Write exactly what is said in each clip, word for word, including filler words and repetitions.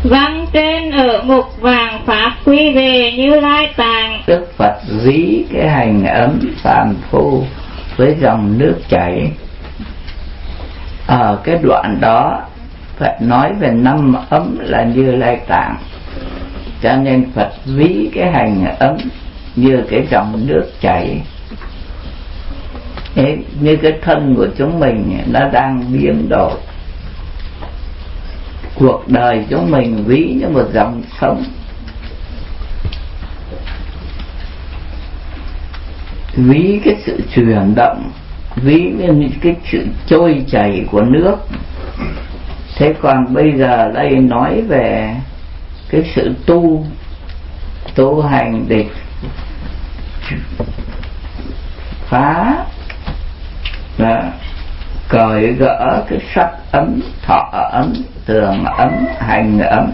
Văn trên ở mục vàng pháp quy về Như Lai Tạng. Đức Phật ví cái hành ấm phàm phu với dòng nước chảy. Ở cái đoạn đó Phật nói về năm ấm là Như Lai Tạng, cho nên Phật ví cái hành ấm như cái dòng nước chảy. Thế, như cái thân của chúng mình nó đang biến đổi, cuộc đời chúng mình ví như một dòng sông, ví cái sự chuyển động, ví như cái sự trôi chảy của nước. Thế còn bây giờ đây nói về cái sự tu tu hành để phá và cởi gỡ cái sắc ấm, thọ ấm, tường ấm, hành ấm.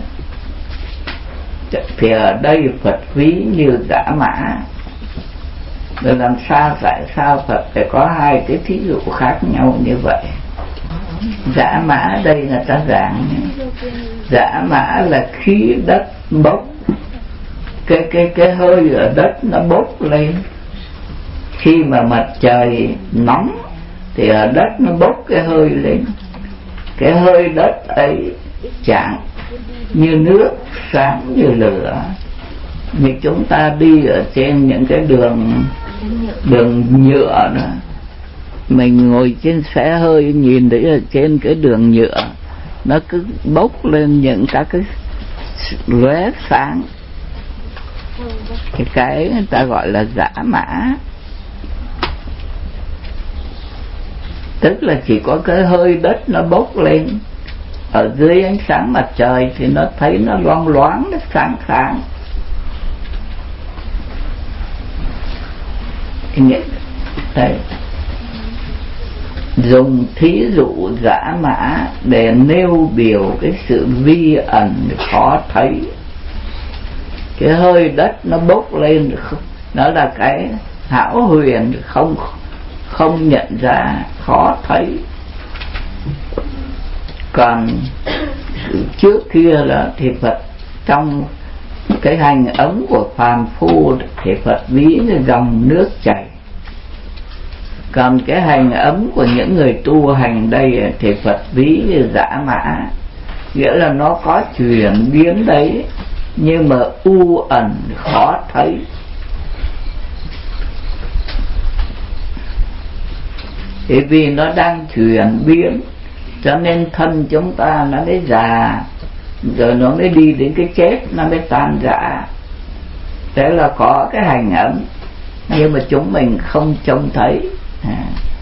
Thì ở đây Phật ví như dã mã. Rồi làm sao, tại sao Phật phải có hai cái thí dụ khác nhau như vậy? Dã mã đây người ta giảng, dã mã là khí đất bốc, cái cái cái hơi ở đất nó bốc lên. Khi mà mặt trời nóng thì ở đất nó bốc cái hơi lên. Cái hơi đất ấy chẳng như nước, sáng như lửa. Như chúng ta đi ở trên những cái đường đường nhựa đó, mình ngồi trên xe hơi nhìn thấy ở trên cái đường nhựa nó cứ bốc lên những các cái lóe sáng. Cái cái người ta gọi là dã mã, tức là chỉ có cái hơi đất nó bốc lên ở dưới ánh sáng mặt trời thì nó thấy nó loang loáng, nó sáng sáng. Đấy, dùng thí dụ dã mã để nêu biểu cái sự vi ẩn khó thấy. Cái hơi đất nó bốc lên, nó là cái hão huyền, không không nhận ra, khó thấy. Còn trước kia là thì Phật trong cái hành ấm của phàm phu thì Phật ví như dòng nước chảy. Còn cái hành ấm của những người tu hành đây thì Phật ví như dã mã, nghĩa là nó có chuyển biến đấy nhưng mà u ẩn khó thấy. Thì vì nó đang chuyển biến cho nên thân chúng ta nó mới già, rồi nó mới đi đến cái chết, nó mới tan rã. Thế là có cái hành ấm nhưng mà chúng mình không trông thấy. À.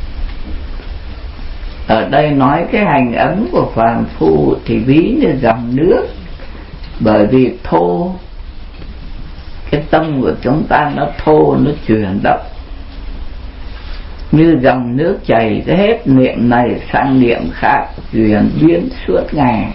Ở đây nói cái hành ấm của phàm phu thì ví như dòng nước, bởi vì thô, cái tâm của chúng ta nó thô, nó chuyển động như dòng nước chảy, cái hết niệm này sang niệm khác, chuyển biến suốt ngày.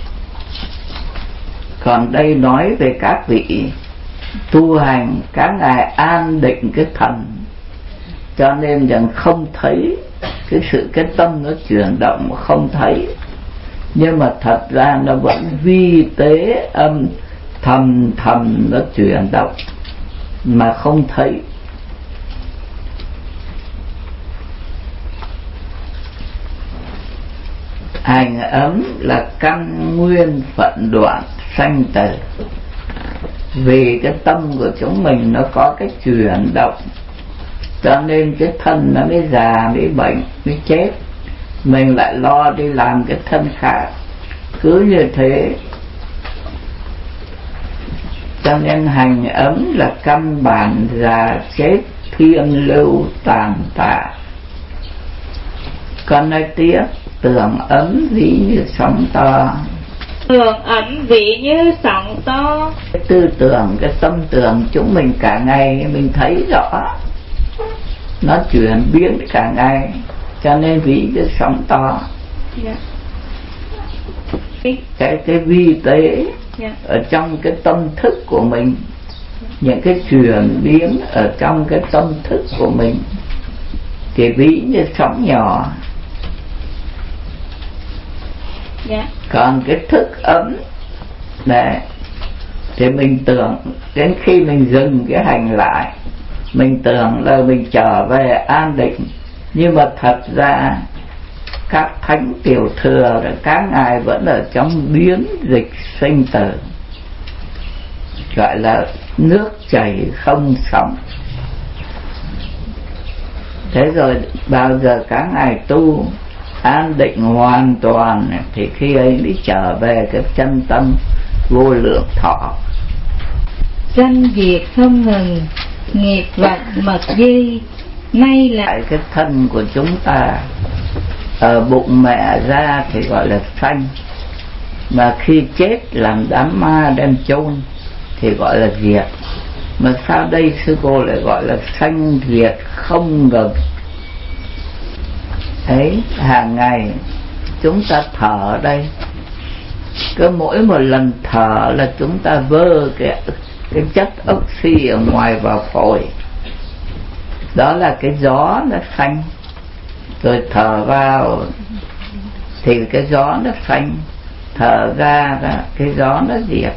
Còn đây nói về các vị tu hành, các ngài an định cái thần, cho nên rằng không thấy cái sự cái tâm nó chuyển động mà không thấy, nhưng mà thật ra nó vẫn vi tế âm thầm thầm nó chuyển động mà không thấy. Hành ấm là căn nguyên phận đoạn sanh tử. Vì cái tâm của chúng mình nó có cái chuyển động, cho nên cái thân nó mới già, mới bệnh, mới chết. Mình lại lo đi làm cái thân khác, cứ như thế. Cho nên hành ấm là căn bản già chết thiên lưu tàn tạ. Còn nói tiếp, tưởng ấm ví như sóng to. Tưởng ấm ví như sóng to. Cái tư tưởng, cái tâm tưởng chúng mình cả ngày mình thấy rõ, nó chuyển biến cả ngày, cho nên ví như sóng to. Yeah. Cái, cái vi tế yeah. Ở trong cái tâm thức của mình, những cái chuyển biến ở trong cái tâm thức của mình thì ví như sóng nhỏ. Yeah. Còn cái thức ấm Đấy, thì mình tưởng đến khi mình dừng cái hành lại, mình tưởng là mình trở về an định, nhưng mà thật ra các thánh tiểu thừa rồi các ngài vẫn ở trong biến dịch sinh tử, gọi là nước chảy không sóng. Thế rồi bao giờ các ngài tu an định hoàn toàn thì khi ấy mới trở về cái chân tâm vô lượng thọ. Sanh diệt không ngừng, nghiệp vật mật di, nay là cái thân của chúng ta ở bụng mẹ ra thì gọi là sanh, mà khi chết làm đám ma đem chôn thì gọi là diệt. Mà sao đây sư cô lại gọi là sanh diệt không ngừng? Ấy, hàng ngày chúng ta thở đây, cứ mỗi một lần thở là chúng ta vơ cái, cái chất oxy ở ngoài vào phổi, đó là cái gió nó sanh. Rồi thở vào thì cái gió nó sanh, thở ra cái gió nó diệt.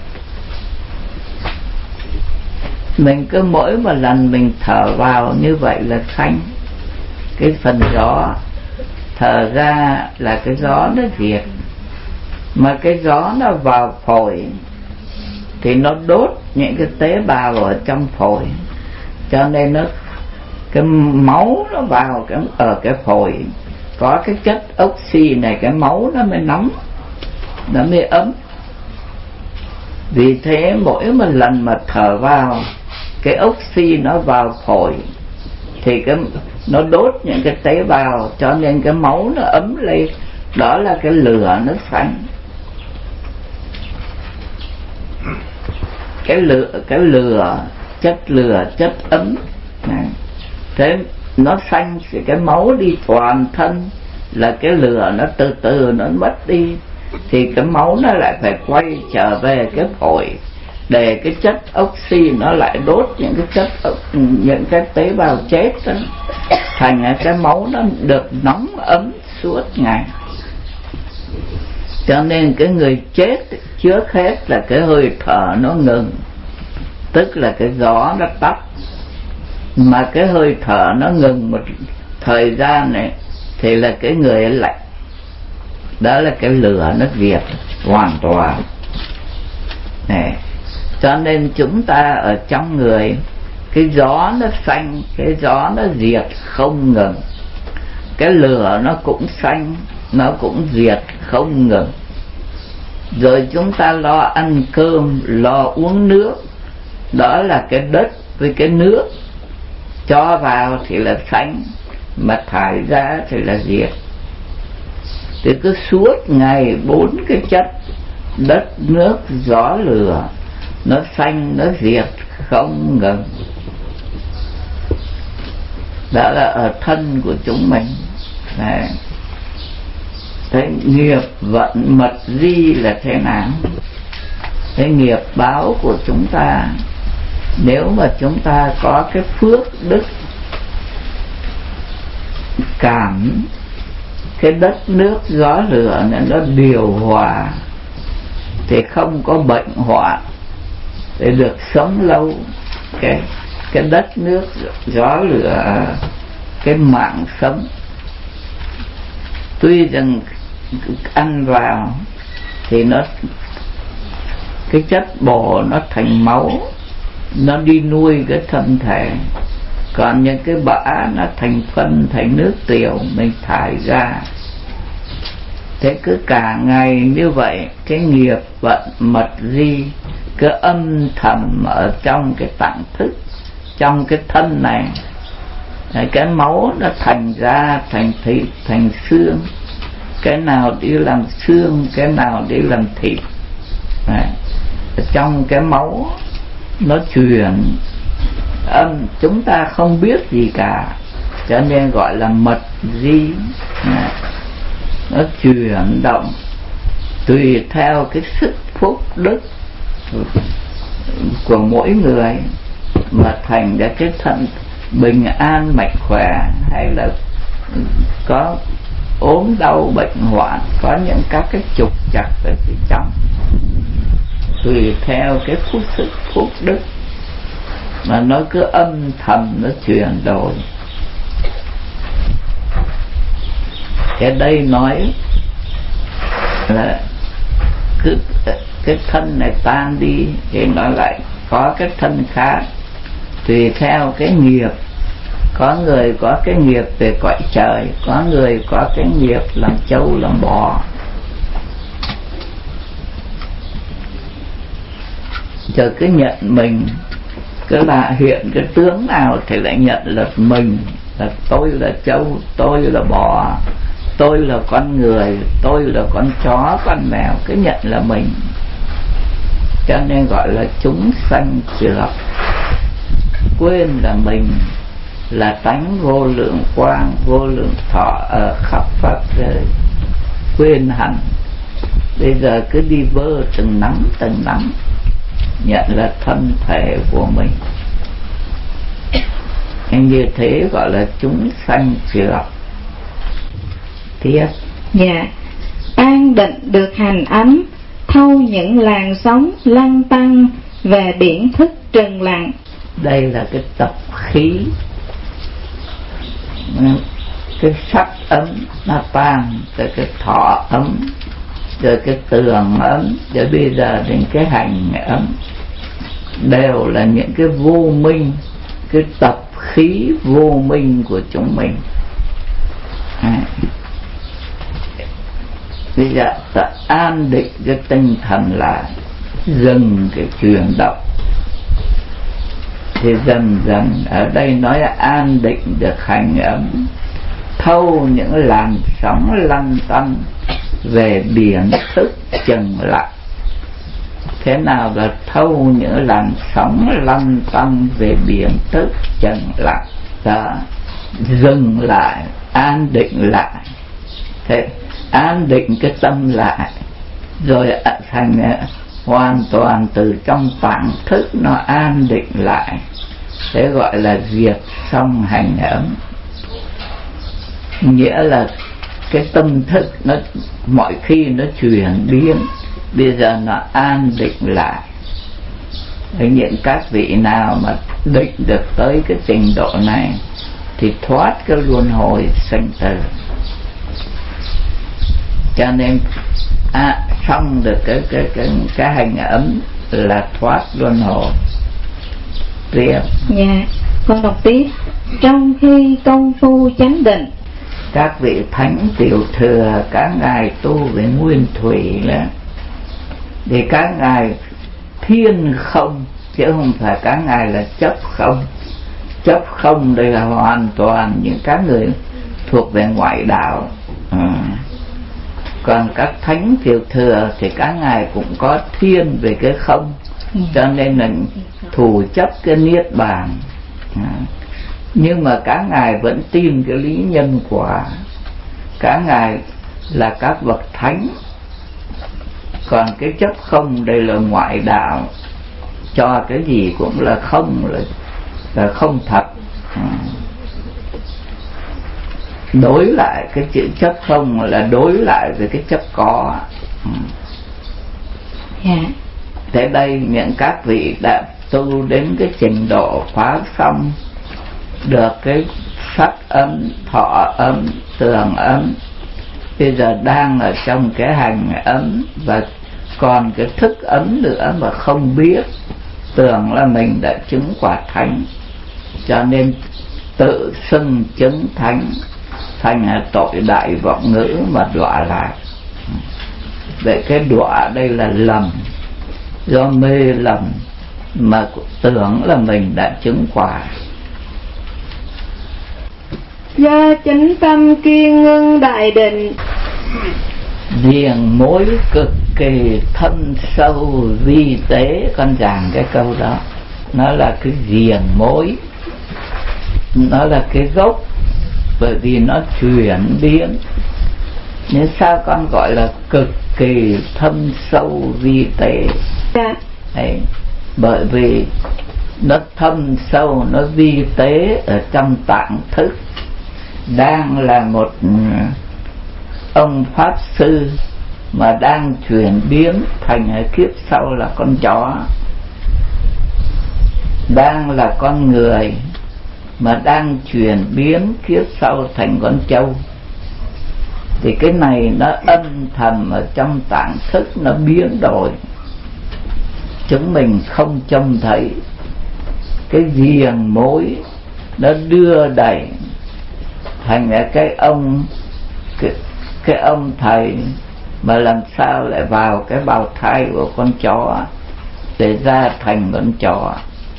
Mình cứ mỗi một lần mình thở vào như vậy là sanh cái phần gió, thở ra là cái gió nó diệt. Mà cái gió nó vào phổi thì nó đốt những cái tế bào ở trong phổi, cho nên nó cái máu nó vào cái ở cái phổi có cái chất oxy này, cái máu nó mới nóng, nó mới ấm. Vì thế mỗi một lần mà thở vào cái oxy nó vào phổi thì cái nó đốt những cái tế bào, cho nên cái máu nó ấm lên, đó là cái lửa nó sanh. Cái lửa, cái lửa, chất lửa, chất ấm này. Thế nó sanh thì cái máu đi toàn thân, là cái lửa nó từ từ nó mất đi, thì cái máu nó lại phải quay trở về cái phổi để cái chất oxy nó lại đốt những cái chất, những cái tế bào chết đó, thành cái máu nó được nóng ấm suốt ngày. Cho nên cái người chết trước hết là cái hơi thở nó ngừng, tức là cái gió nó tắt. Mà cái hơi thở nó ngừng một thời gian này thì là cái người ấy lạnh, đó là cái lửa nó diệt hoàn toàn này. Cho nên chúng ta ở trong người, cái gió nó sanh, cái gió nó diệt không ngừng, cái lửa nó cũng sanh, nó cũng diệt không ngừng. Rồi chúng ta lo ăn cơm, lo uống nước, đó là cái đất với cái nước, cho vào thì là sanh, mà thải ra thì là diệt. Thì cứ suốt ngày bốn cái chất đất, nước, gió, lửa nó sanh, nó diệt không ngừng. Đó là ở thân của chúng mình. Đấy. Thế nghiệp vận mật di là thế nào? Cái nghiệp báo của chúng ta, nếu mà chúng ta có cái phước đức cảm cái đất nước gió lửa này nó điều hòa, thì không có bệnh hoạn, để được sống lâu. Cái cái đất nước gió lửa, cái mạng sống, tuy rằng ăn vào thì nó cái chất bổ nó thành máu, nó đi nuôi cái thân thể, còn những cái bã nó thành phân, thành nước tiểu mình thải ra. Thế cứ cả ngày như vậy, cái nghiệp vận mật di cứ âm thầm ở trong cái tạng thức, trong cái thân này. Cái máu nó thành ra, thành thịt, thành xương, cái nào đi làm xương, cái nào đi làm thịt. Đấy. Trong cái máu nó truyền âm, chúng ta không biết gì cả, cho nên gọi là mật di. Nó chuyển động tùy theo cái sức phúc đức của mỗi người mà thành ra cái thân bình an mạnh khỏe, hay là có ốm đau bệnh hoạn, có những các cái trục trặc ở phía trong. tùy theo cái phúc sức phúc đức mà nó cứ âm thầm nó chuyển đổi. Cái đây nói là cứ cái thân này tan đi thì nó lại có cái thân khác, tùy theo cái nghiệp. Có người có cái nghiệp về cõi trời, có người có cái nghiệp làm trâu làm bò. Giờ cứ nhận mình, cứ là hiện cái tướng nào thì lại nhận là mình, là tôi là trâu, tôi là bò, tôi là con người, tôi là con chó, con mèo, cứ nhận là mình. Cho nên gọi là chúng sanh trược, quên là mình là tánh vô lượng quang, vô lượng thọ ở khắp pháp giới, quên hẳn. Bây giờ cứ đi vơ từng nắm từng nắm, nhận là thân thể của mình. Như thế gọi là chúng sanh trược. Tiếp. Dạ. An định được hành ấm, thâu những làn sóng lăng tăng về điển thức trần lặng. Đây là cái tập khí, cái sắc ấm nó tan, rồi cái thọ ấm, rồi cái tường ấm, rồi bây giờ đến cái hành ấm, đều là những cái vô minh, cái tập khí vô minh của chúng mình. À, bây giờ ta an định cái tinh thần lại, dừng cái chuyển động, thì dần dần ở đây nói là an định được hành ấm, thâu những làn sóng lăn tăn về biển thức trần lặng. Thế nào là thâu những làn sóng lăn tăn về biển thức trần lặng? Đó, dừng lại, an định lại. Thế an định cái tâm lại, rồi thành hoàn toàn từ trong tạng thức nó an định lại. Thế gọi là diệt xong hành ấm. Nghĩa là cái tâm thức nó mọi khi nó chuyển biến, bây giờ nó an định lại. Với những các vị nào mà định được tới cái trình độ này thì thoát cái luân hồi sanh tử. Cho nên à, xong được cái cái cái cái hành ấm là thoát luân hồi. Tiếp. Dạ, con đọc tiếp. Trong khi công phu chánh định, các vị thánh tiểu thừa các ngài tu về nguyên thủy đó, thì các ngài thiên không, chứ không phải các ngài là chấp không. Chấp không đây là hoàn toàn những các người thuộc về ngoại đạo. À. Còn các thánh tiểu thừa thì các ngài cũng có thiên về cái không, cho nên là thủ chấp cái niết bàn. À. Nhưng mà các ngài vẫn tin cái lý nhân quả. Các ngài là các bậc thánh. Còn cái chấp không đây là ngoại đạo, cho cái gì cũng là không, là, là không thật. À. Đối lại cái chữ chấp không là đối lại với cái chấp có. Ừ. Yeah. Thế đây những các vị đã tu đến cái trình độ phá xong được cái sắc ấm, thọ ấm, tường ấm, bây giờ đang ở trong cái hành ấm, và còn cái thức ấm nữa mà không biết, tưởng là mình đã chứng quả thánh, cho nên tự xưng chứng thánh, thành tội đại vọng ngữ mà đọa lạc. Vậy cái đọa đây là lầm, do mê lầm mà tưởng là mình đã chứng quả. Do chánh tâm kiên ngưng đại định, riêng mối cực kỳ thâm sâu vi tế. Con giảng cái câu đó, nó là cái riêng mối, nó là cái gốc, bởi vì nó chuyển biến. Nhưng sao con gọi là cực kỳ thâm sâu vi tế? Đấy, bởi vì nó thâm sâu, nó vi tế ở trong tạng thức. Đang là một ông pháp sư mà đang chuyển biến thành kiếp sau là con chó, đang là con người mà đang chuyển biến kiếp sau thành con trâu, thì cái này nó âm thầm ở trong tạng thức, nó biến đổi, chúng mình không trông thấy. Cái giềng mối nó đưa đẩy thành là cái ông cái, cái ông thầy mà làm sao lại vào cái bào thai của con chó để ra thành con chó.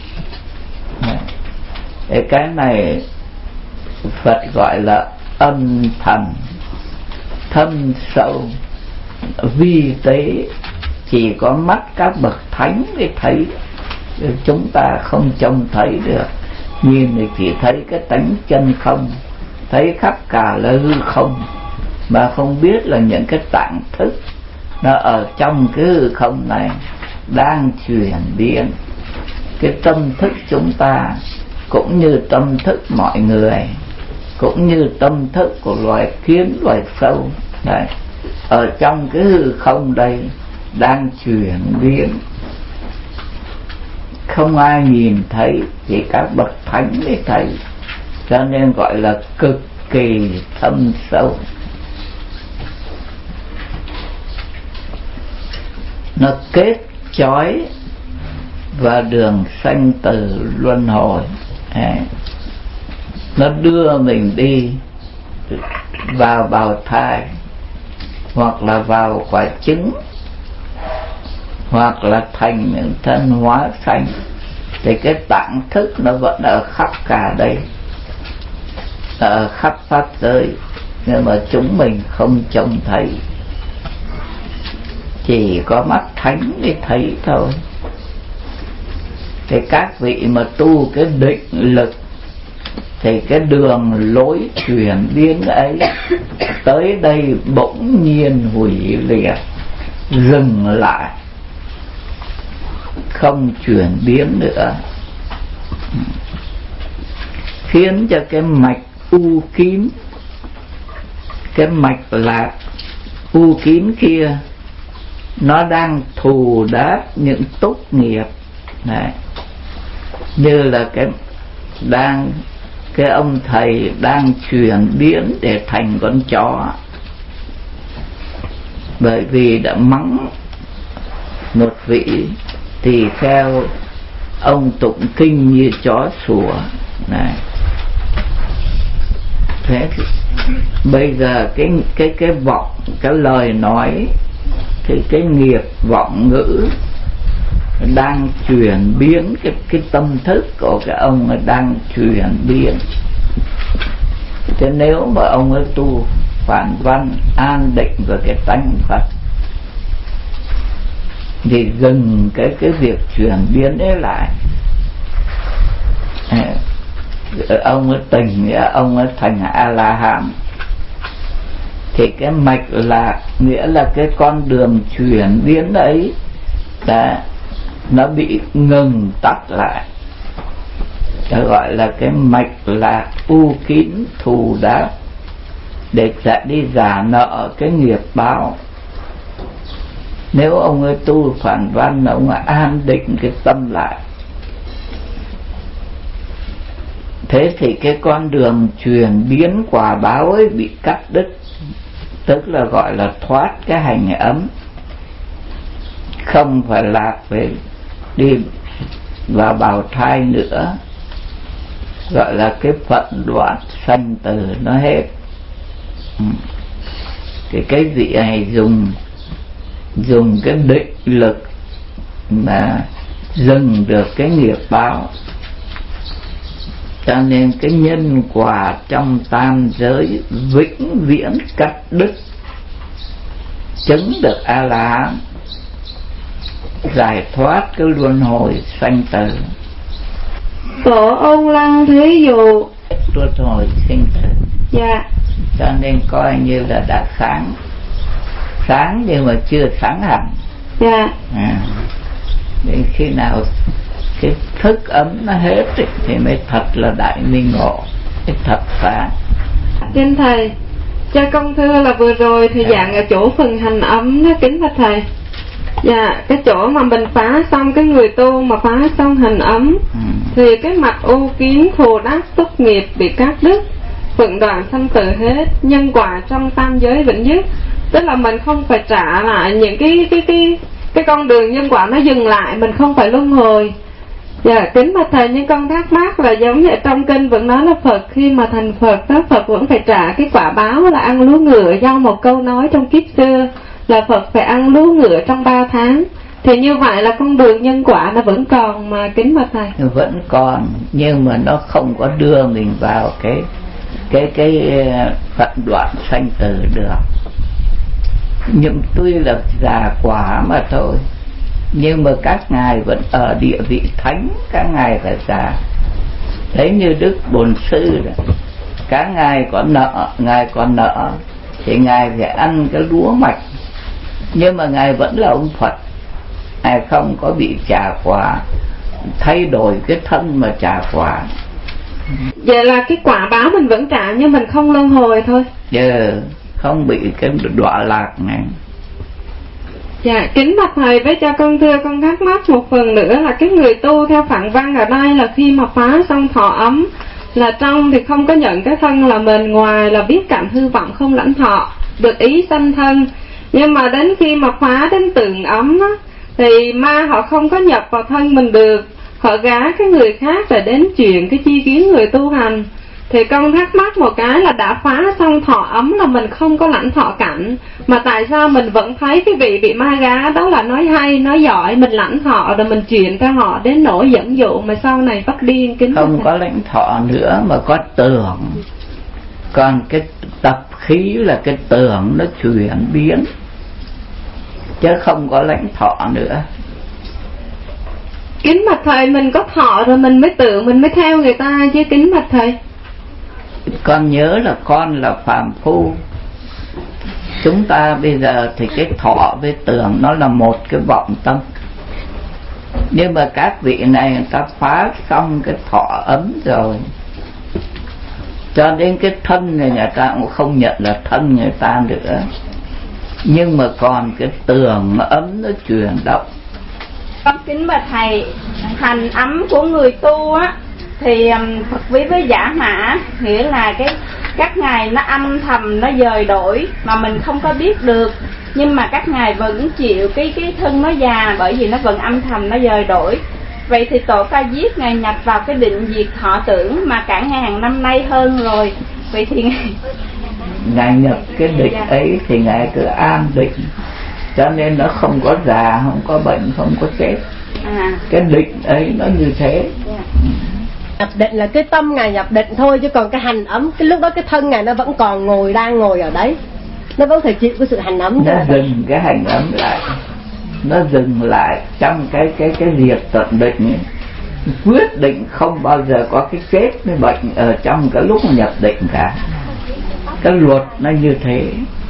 Cái này Phật gọi là âm thầm, thâm sâu, vi tế, chỉ có mắt các bậc thánh mới thấy, chúng ta không trông thấy được. Nhìn thì chỉ thấy cái tánh chân không, thấy khắp cả là hư không, mà không biết là những cái tạng thức nó ở trong cái hư không này đang chuyển biến. Cái tâm thức chúng ta cũng như tâm thức mọi người, cũng như tâm thức của loài kiến, loài sâu đấy, ở trong cái hư không đây đang chuyển biến, không ai nhìn thấy, chỉ các bậc thánh mới thấy, cho nên gọi là cực kỳ thâm sâu. Nó kết chói và đường sanh tử luân hồi. Đấy. Nó đưa mình đi vào bào thai, hoặc là vào quả trứng, hoặc là thành những thân hóa sanh. Thì cái tạng thức nó vẫn ở khắp cả đây, ở khắp pháp giới, nhưng mà chúng mình không trông thấy, chỉ có mắt thánh mới thấy thôi. Thì các vị mà tu cái định lực thì cái đường lối chuyển biến ấy tới đây bỗng nhiên hủy liệt, dừng lại, không chuyển biến nữa, khiến cho cái mạch u kín, cái mạch lạc u kín kia nó đang thù đáp những túc nghiệp này, như là cái đang cái ông thầy đang chuyển biến để thành con chó, bởi vì đã mắng một vị tỳ kheo ông tụng kinh như chó sủa này. Thế thì bây giờ cái cái cái vọng, cái lời nói, cái cái nghiệp vọng ngữ đang chuyển biến, cái cái tâm thức của cái ông ấy đang chuyển biến. Thế nếu mà ông ấy tu phản văn an định về cái tánh Phật thì dừng cái cái việc chuyển biến ấy lại, ông ấy tỉnh, ông ấy thành A La Hán, thì cái mạch lạc, nghĩa là cái con đường chuyển biến ấy đã nó bị ngừng tắt lại, nó gọi là cái mạch lạc u kín thù đáp, để sẽ đi giả nợ cái nghiệp báo. Nếu ông ấy tu phản văn, ông ấy an định cái tâm lại, thế thì cái con đường chuyển biến quả báo ấy bị cắt đứt, tức là gọi là thoát cái hành ấm, không phải lạc về đi vào bào thai nữa, gọi là cái phận đoạn sanh tử nó hết. Thì cái vị này dùng dùng cái định lực mà dừng được cái nghiệp báo, cho nên cái nhân quả trong tam giới vĩnh viễn cắt đứt, chứng được A La Hán, giải thoát cái luân hồi sanh tử. Tổ Âu Lăng thí dụ Luân hồi sinh tử. Dạ. Cho nên coi như là đã sáng, sáng nhưng mà chưa sáng hẳn. Dạ. À, đến khi nào cái thức ấm nó hết thì mới thật là đại minh ngộ, cái thật sáng. Xin thầy, Cha con thưa là vừa rồi thì dạng ở chỗ phần hành ấm đó, kính bạch thầy. Dạ, cái chỗ mà mình phá xong, cái người tu mà phá xong hành ấm ừ. thì cái mặt ô kiến thù đắc tốt nghiệp bị cắt đứt, phượng đoạn sanh tử hết, nhân quả trong tam giới vĩnh dứt. Tức là mình không phải trả lại những cái cái cái cái con đường nhân quả, nó dừng lại, mình không phải luân hồi. Dạ, kính bạch thầy, nhưng con thắc mắc là giống như trong kinh vẫn nói là Phật khi mà thành Phật đó, Phật vẫn phải trả cái quả báo là ăn lúa ngựa, do một câu nói trong kiếp xưa là Phật phải ăn lúa ngựa trong ba tháng. Thì như vậy là con đường nhân quả nó vẫn còn mà kính bạch thầy. Vẫn còn, nhưng mà nó không có đưa mình vào cái cái cái phận đoạn sanh tử được. Nhưng tuy là già quả mà thôi, nhưng mà các ngài vẫn ở địa vị thánh, các ngài phải già. Đấy như Đức Bổn Sư đó, các ngài có nợ, ngài còn nợ thì ngài phải ăn cái lúa mạch, nhưng mà ngài vẫn là ông Phật, ngài không có bị trả quả, thay đổi cái thân mà trả quả. Vậy là cái quả báo mình vẫn trả nhưng mình không luân hồi thôi. Yeah, không bị cái đọa lạc này. Dạ, kính bạch thầy, với cha con thưa con thắc mắc một phần nữa là cái người tu theo phản văn ở đây là khi mà phá xong thọ ấm là trong thì không có nhận cái thân là mình, ngoài là biết cảnh hư vọng không lãnh thọ, được ý sanh thân. Nhưng mà đến khi mà phá đến tượng ấm á, thì ma họ không có nhập vào thân mình được, họ gá cái người khác để đến chuyện cái chi kiến người tu hành. Thì con thắc mắc một cái là đã phá xong thọ ấm là mình không có lãnh thọ cảnh, mà tại sao mình vẫn thấy cái vị bị ma gá đó là nói hay, nói giỏi, mình lãnh thọ rồi mình truyền cho họ đến nỗi dẫn dụ mà sau này phát điên kính. Không có lãnh thọ nữa mà có tưởng. Còn cái tập khí là cái tưởng nó chuyển biến, chứ không có lãnh thọ nữa. Kính bạch thầy, mình có thọ rồi mình mới tưởng, mình mới theo người ta chứ kính bạch thầy. Con nhớ là con là phàm phu, chúng ta bây giờ thì cái thọ với tưởng nó là một cái vọng tâm. Nhưng mà các vị này người ta phá xong cái thọ ấm rồi, cho đến cái thân này người ta cũng không nhận là thân người ta nữa, nhưng mà còn cái tưởng ấm nó chuyển động. Con kính bạch thầy, hành ấm của người tu á thì Phật ví với giả mã, nghĩa là cái các ngài nó âm thầm nó dời đổi mà mình không có biết được, nhưng mà các ngài vẫn chịu cái cái thân nó già, bởi vì nó vẫn âm thầm nó dời đổi. Vậy thì Tổ Ca Diếp ngài nhập vào cái định diệt thọ tưởng mà cả ngàn năm nay hơn rồi, vậy thì ngài ngài nhập cái định ấy thì ngài cứ an định, cho nên nó không có già, không có bệnh, không có chết. À. Cái định ấy nó như thế. Yeah. Nhập định là cái tâm ngài nhập định thôi, chứ còn cái hành ấm cái lúc đó cái thân ngài nó vẫn còn ngồi, đang ngồi ở đấy, nó vẫn phải chịu cái sự hành ấm. Nó dừng cái hành ấm lại, nó dừng lại trong cái cái cái diệt tận định ấy. Quyết định không bao giờ có cái chết với bệnh ở trong cái lúc nhập định cả. Cái luật nó như thế.